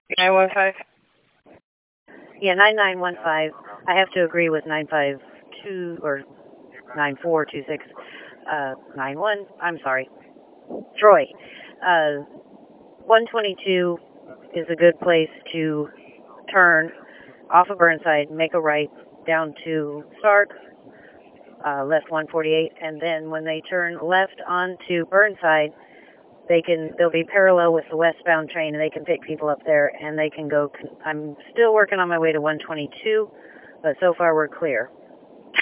915. Yeah, 9915. I have to agree with 952 or 9426. 91. I'm sorry. Troy. 122 is a good place to turn off of Burnside, make a right down to Stark, left 148, and then when they turn left onto Burnside, they'll be parallel with the westbound train, and they can pick people up there, and they can go. I'm still working on my way to 122, but so far we're clear.